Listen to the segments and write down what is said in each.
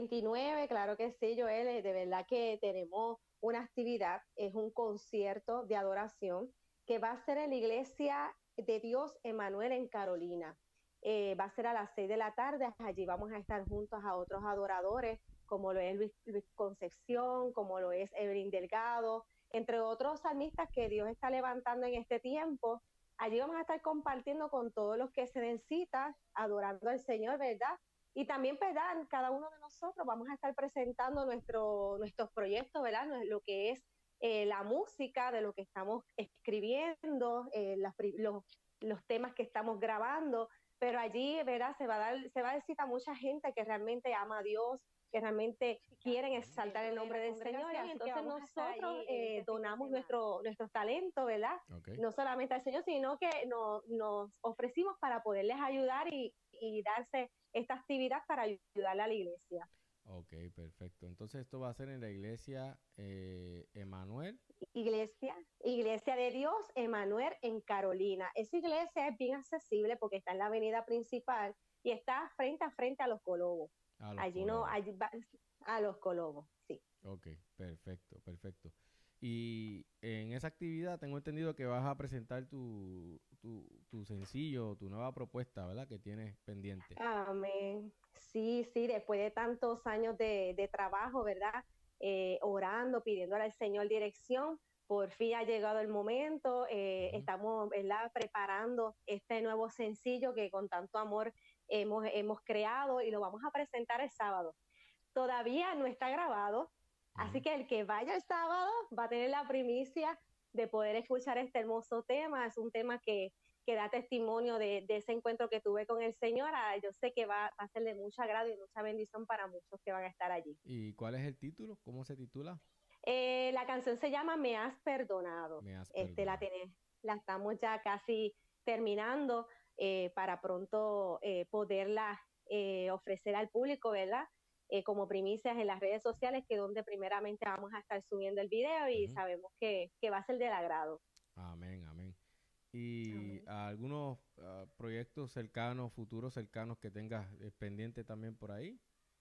29, claro que sí, Joel, de verdad que tenemos una actividad, es un concierto de adoración que va a ser en la Iglesia de Dios Emanuel en Carolina. Va a ser a las 6 de la tarde, allí vamos a estar juntos a otros adoradores, como lo es Luis Concepción, como lo es Evelyn Delgado, entre otros salmistas que Dios está levantando en este tiempo. Allí vamos a estar compartiendo con todos los que se den cita, adorando al Señor, ¿verdad? Y también, ¿verdad? Cada uno de nosotros vamos a estar presentando nuestros proyectos, ¿verdad? Lo que es la música, de lo que estamos escribiendo, los temas que estamos grabando, pero allí, ¿verdad? Se va a dar cita a mucha gente que realmente ama a Dios, que realmente quieren exaltar el nombre del Señor, y entonces nosotros donamos nuestros talentos, ¿verdad? Ok, No solamente al Señor, sino que nos ofrecimos para poderles ayudar y darse esta actividad para ayudarle a la iglesia. ok, perfecto. Entonces esto va a ser en la iglesia Emanuel. Iglesia de Dios, Emanuel en Carolina. Esa iglesia es bien accesible porque está en la avenida principal y está frente a frente a los Colobos. A los Allí no, Colobos. allí va, a los Colobos, sí. Ok, perfecto, perfecto. Y en esa actividad tengo entendido que vas a presentar tu sencillo, tu nueva propuesta, ¿verdad? Que tienes pendiente. Amén. Sí, sí, después de tantos años de trabajo, ¿verdad? Orando, pidiéndole al Señor dirección, por fin ha llegado el momento. Ujú. Estamos, ¿verdad? Preparando este nuevo sencillo que con tanto amor hemos creado y lo vamos a presentar el sábado. Todavía no está grabado, así Ujú. que el que vaya el sábado va a tener la primicia de poder escuchar este hermoso tema. Es un tema que da testimonio de ese encuentro que tuve con el Señor. Yo sé que va a ser de mucho agrado y mucha bendición para muchos que van a estar allí. ¿Y cuál es el título? ¿Cómo se titula? La canción se llama Me has perdonado. Me has Este, perdonado. la estamos ya casi terminando para pronto poderla ofrecer al público, ¿verdad? Como primicias en las redes sociales, que es donde primeramente vamos a estar subiendo el video y Ujú. sabemos que va a ser del agrado. Amén, amén. ¿Y Amén. algunos proyectos cercanos, futuros cercanos que tengas pendiente también por ahí?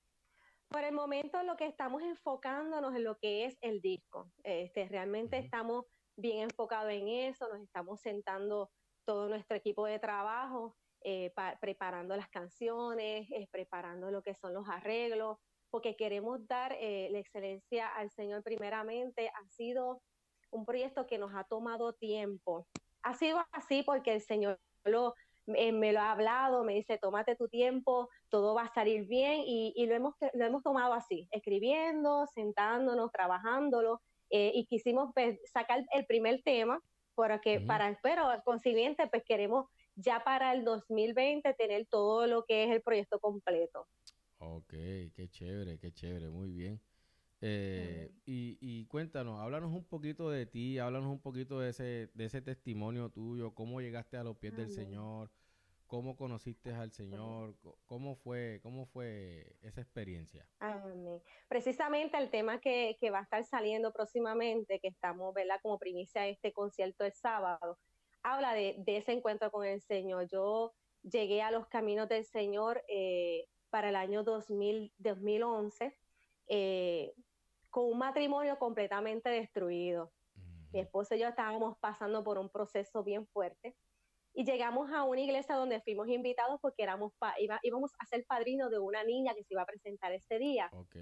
Por el momento lo que estamos enfocándonos en lo que es el disco. Realmente Ujú. estamos bien enfocados en eso, nos estamos sentando todo nuestro equipo de trabajo, preparando las canciones, preparando lo que son los arreglos, porque queremos dar la excelencia al Señor primeramente. Ha sido un proyecto que nos ha tomado tiempo. Ha sido así porque el Señor me lo ha hablado, me dice, tómate tu tiempo, todo va a salir bien y lo hemos tomado así, escribiendo, sentándonos, trabajándolo y quisimos pues, sacar el primer tema Ujú. pero consiguiente pues queremos ya para el 2020 tener todo lo que es el proyecto completo. Ok, qué chévere, muy bien. Amén. Y cuéntanos, háblanos un poquito de ti, háblanos un poquito de ese testimonio tuyo, cómo llegaste a los pies del Amén. Señor, cómo conociste al Señor, cómo fue esa experiencia. Amén. Precisamente el tema que va a estar saliendo próximamente, que estamos, ¿verdad? Como primicia de este concierto el sábado, habla de ese encuentro con el Señor. Yo llegué a los caminos del Señor para el año 2011 eh, con un matrimonio completamente destruido. Mi Ujú. esposo y yo estábamos pasando por un proceso bien fuerte y llegamos a una iglesia donde fuimos invitados porque íbamos a ser padrinos de una niña que se iba a presentar ese día. Ok.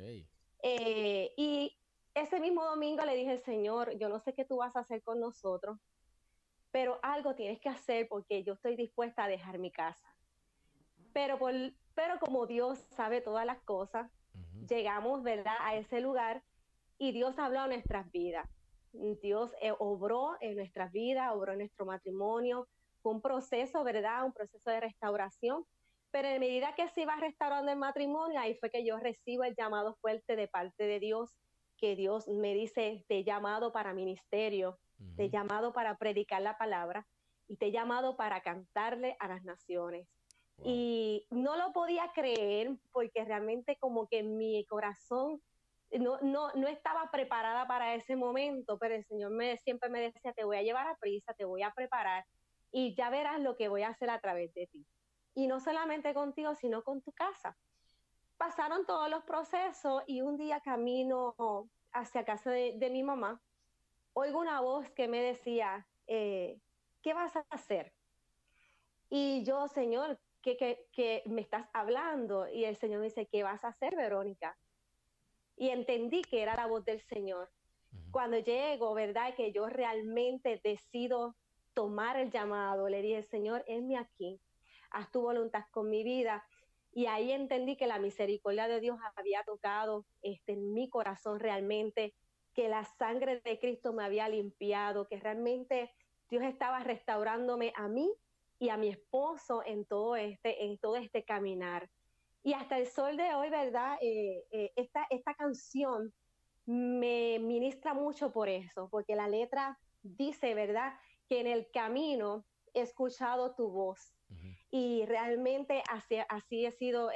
Y ese mismo domingo le dije, Señor, yo no sé qué tú vas a hacer con nosotros, pero algo tienes que hacer porque yo estoy dispuesta a dejar mi casa. Pero, por, pero como Dios sabe todas las cosas, Ujú. llegamos, ¿verdad?, a ese lugar y Dios habló en nuestras vidas. Dios obró en nuestras vidas, obró en nuestro matrimonio. Fue un proceso, ¿verdad? Un proceso de restauración. Pero en medida que se iba restaurando el matrimonio, ahí fue que yo recibo el llamado fuerte de parte de Dios, que Dios me dice, te he llamado para ministerio, te he Ujú. llamado para predicar la palabra y te he llamado para cantarle a las naciones. Wow. Y no lo podía creer porque realmente como que mi corazón no estaba preparada para ese momento, pero el Señor siempre me decía, te voy a llevar a prisa, te voy a preparar y ya verás lo que voy a hacer a través de ti. Y no solamente contigo, sino con tu casa. pasaron todos los procesos y un día camino hacia casa de mi mamá, oigo una voz que me decía, ¿qué vas a hacer? Y yo, Señor, ¿qué me estás hablando? Y el Señor me dice, ¿qué vas a hacer, Verónica? Y entendí que era la voz del Señor. Ujú. Cuando llego, ¿verdad? Que yo realmente decido tomar el llamado, le dije, Señor, heme aquí, haz tu voluntad con mi vida. Y ahí entendí que la misericordia de Dios había tocado en mi corazón realmente, que la sangre de Cristo me había limpiado, que realmente Dios estaba restaurándome a mí y a mi esposo en todo este caminar. Y hasta el sol de hoy, ¿verdad? Esta canción me ministra mucho por eso, porque la letra dice, ¿verdad? Que en el camino he escuchado tu voz. Ujú. Y realmente así ha sido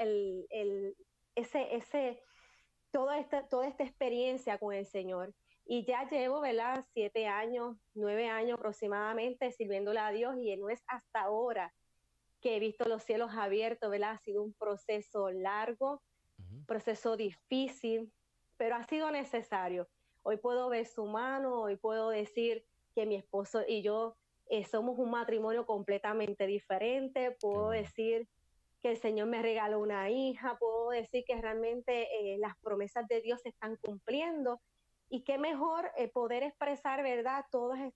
toda esta experiencia con el Señor. Y ya llevo, ¿verdad? 7 años, 9 años aproximadamente sirviéndole a Dios y no es hasta ahora que he visto los cielos abiertos, ¿verdad? Ha sido un proceso largo, Ujú. proceso difícil, pero ha sido necesario. Hoy puedo ver su mano, hoy puedo decir que mi esposo y yo somos un matrimonio completamente diferente, Qué puedo bueno. decir que el Señor me regaló una hija, puedo decir que realmente las promesas de Dios se están cumpliendo y qué mejor poder expresar, ¿verdad?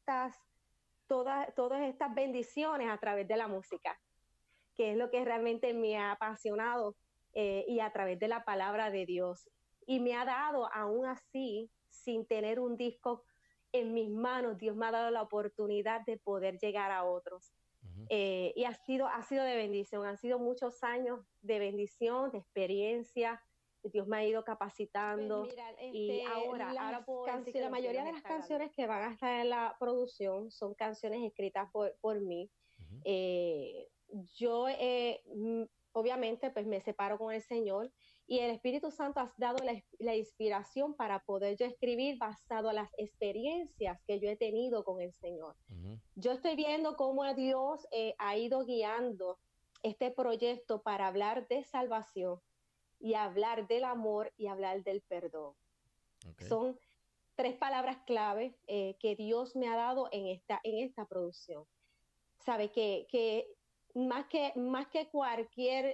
Todas estas bendiciones a través de la música, que es lo que realmente me ha apasionado y a través de la palabra de Dios. Y me ha dado, aún así, sin tener un disco en mis manos, Dios me ha dado la oportunidad de poder llegar a otros. Ujú. Y ha sido de bendición, han sido muchos años de bendición, de experiencia. Dios me ha ido capacitando. Pues mira, y ahora puedo decir que la mayoría de las canciones que van a estar en la producción son canciones escritas por mí. Ujú. Eh, yo obviamente pues me separo con el Señor y el Espíritu Santo ha dado la inspiración para poder yo escribir basado a las experiencias que yo he tenido con el Señor. Ujú. Yo estoy viendo cómo Dios ha ido guiando este proyecto para hablar de salvación y hablar del amor y hablar del perdón. Ok. Son tres palabras clave que Dios me ha dado en esta producción. Sabe que más que cualquier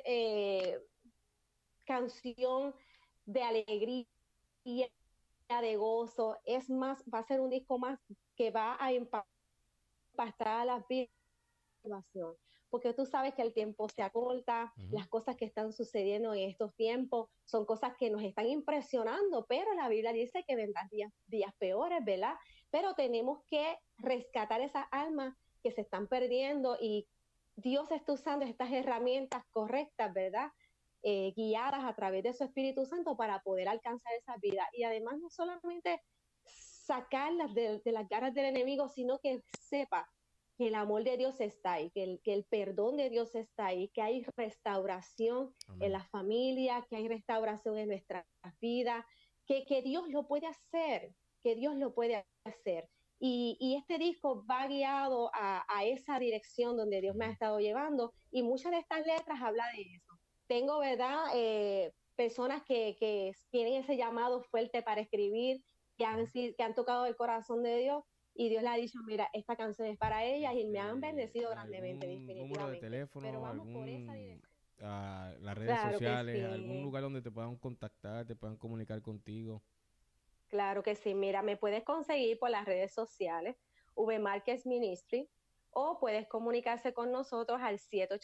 canción de alegría, de gozo, es más, va a ser un disco más que va a impactar a las vidas, porque tú sabes que el tiempo se acorta, Ujú. las cosas que están sucediendo en estos tiempos son cosas que nos están impresionando, pero la Biblia dice que vendrán días peores, ¿verdad? Pero tenemos que rescatar esas almas que se están perdiendo y Dios está usando estas herramientas correctas, ¿verdad? Guiadas a través de su Espíritu Santo para poder alcanzar esa vida. Y además no solamente sacarlas de las garras del enemigo, sino que sepa que el amor de Dios está ahí, que el perdón de Dios está ahí, que hay restauración en Amén. la familia, que hay restauración en nuestras vidas, que Dios lo puede hacer, que Dios lo puede hacer. Y este disco va guiado a esa dirección donde Dios me ha Ujú. estado llevando y muchas de estas letras hablan de eso. Tengo, ¿verdad? Personas que tienen ese llamado fuerte para escribir, Ujú. que han tocado el corazón de Dios y Dios le ha dicho, mira, esta canción es para ellas y me han bendecido grandemente, ¿Algún número de definitivamente. Pero teléfono, vamos por esa dirección. las redes Claro que sociales, algún sí, lugar donde te puedan contactar, te puedan comunicar contigo? claro que sí. Mira, me puedes conseguir por las redes sociales, V Márquez Ministry, o puedes comunicarse con nosotros al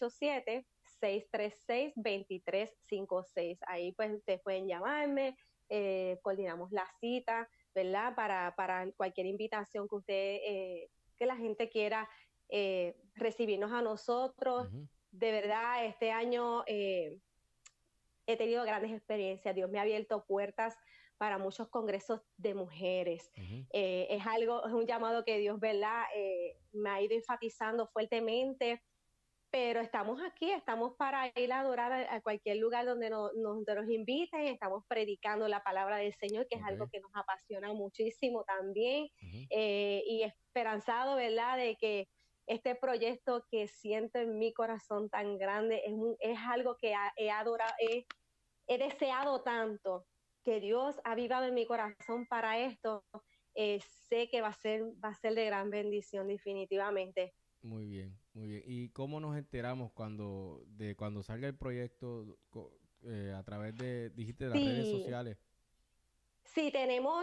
787-636-2356. Ahí pues ustedes pueden llamarme, coordinamos la cita, ¿verdad? Para cualquier invitación que que la gente quiera recibirnos a nosotros. Ujú. De verdad, este año he tenido grandes experiencias. Dios me ha abierto puertas para muchos congresos de mujeres. Ujú. Es un llamado que Dios, ¿verdad? Me ha ido enfatizando fuertemente, pero estamos aquí, estamos para ir a adorar a cualquier lugar donde nos inviten, estamos predicando la palabra del Señor, que es Ok. algo que nos apasiona muchísimo también, Ujú. y esperanzado, ¿verdad?, de que este proyecto que siento en mi corazón tan grande es algo que he adorado, he deseado tanto, que Dios ha avivado en mi corazón para esto, sé que va a ser de gran bendición definitivamente. Muy bien, muy bien. ¿Y cómo nos enteramos cuando salga el proyecto a través dijiste, de las redes Sí, sociales? sí, tenemos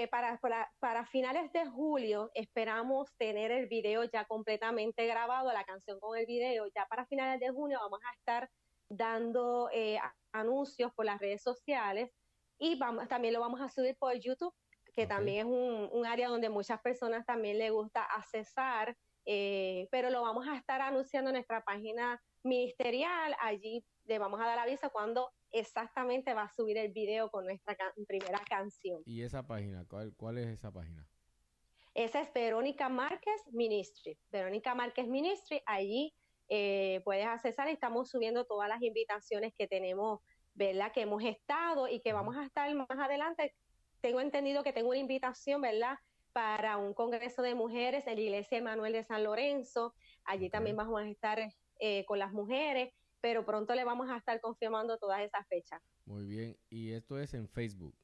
para finales de julio, esperamos tener el video ya completamente grabado, la canción con el video. Ya para finales de junio vamos a estar dando anuncios por las redes sociales y también lo vamos a subir por YouTube, que Ok, también es un área donde muchas personas también les gusta accesar, pero lo vamos a estar anunciando en nuestra página ministerial. Allí le vamos a dar aviso cuando exactamente va a subir el video con nuestra primera canción. ¿y esa página? ¿Cuál es esa página? Esa es Verónica Márquez Ministry. Verónica Márquez Ministry, allí puedes accesar y estamos subiendo todas las invitaciones que tenemos, ¿verdad? Que hemos estado y que Ujú. vamos a estar más adelante. Tengo entendido que tengo una invitación, ¿verdad? Para un congreso de mujeres en la Iglesia Emanuel de San Lorenzo. Allí Ok, también vamos a estar con las mujeres, pero pronto le vamos a estar confirmando todas esas fechas. muy bien. ¿Y esto es en Facebook?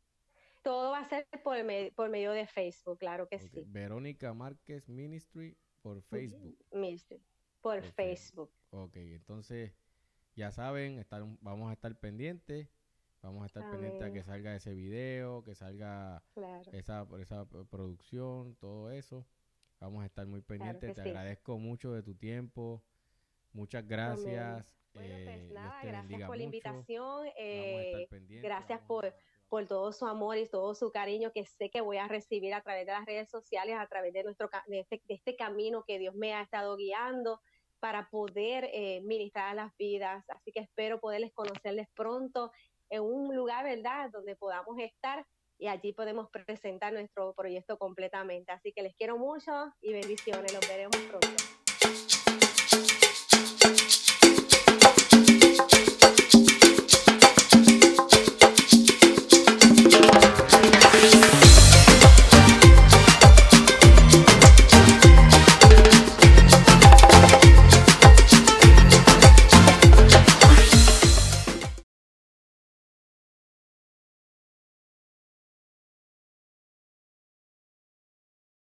Todo va a ser por medio de Facebook, claro que Ok, sí. Verónica Márquez Ministry por Facebook. Ministry, por Por Facebook. Facebook. Ok, entonces ya saben, vamos a estar pendientes. Vamos a estar pendientes a Amén. que salga ese video, que salga Claro, esa producción, todo eso. Vamos a estar muy claro pendientes. que Te sí. agradezco mucho de tu tiempo. Muchas Amén. gracias. Bueno, pues Dios nada, te gracias bendiga por la mucho. invitación. Vamos a estar pendientes. Gracias por todo su amor y todo su cariño que sé que voy a recibir a través de las redes sociales, a través de, de este camino que Dios me ha estado guiando para poder ministrar a las vidas. Así que espero poderles conocerles pronto en un lugar, ¿verdad?, donde podamos estar y allí podemos presentar nuestro proyecto completamente. Así que les quiero mucho y bendiciones. Los veremos pronto.